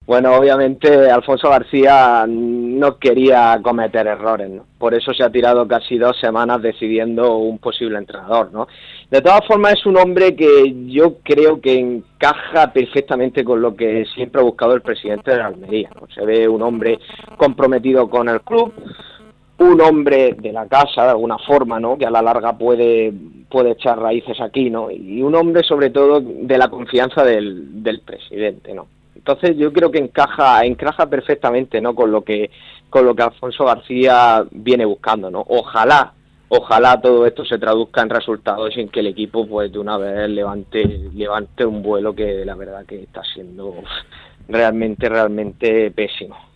Bueno, obviamente Alfonso García no quería cometer errores, ¿no? Por eso se ha tirado casi 2 semanas decidiendo un posible entrenador, ¿no? De todas formas es un hombre que yo creo que encaja perfectamente con lo que siempre ha buscado el presidente de la Almería, ¿no? Se ve un hombre comprometido con el club, un hombre de la casa de alguna forma, ¿no? Que a la larga puede echar raíces aquí, ¿no? Y un hombre sobre todo de la confianza del presidente, ¿no? Entonces yo creo que encaja perfectamente, ¿no? Con lo que Alfonso García viene buscando, ¿no? Ojalá todo esto se traduzca en resultados y en que el equipo pues de una vez levante un vuelo que la verdad que está siendo realmente pésimo.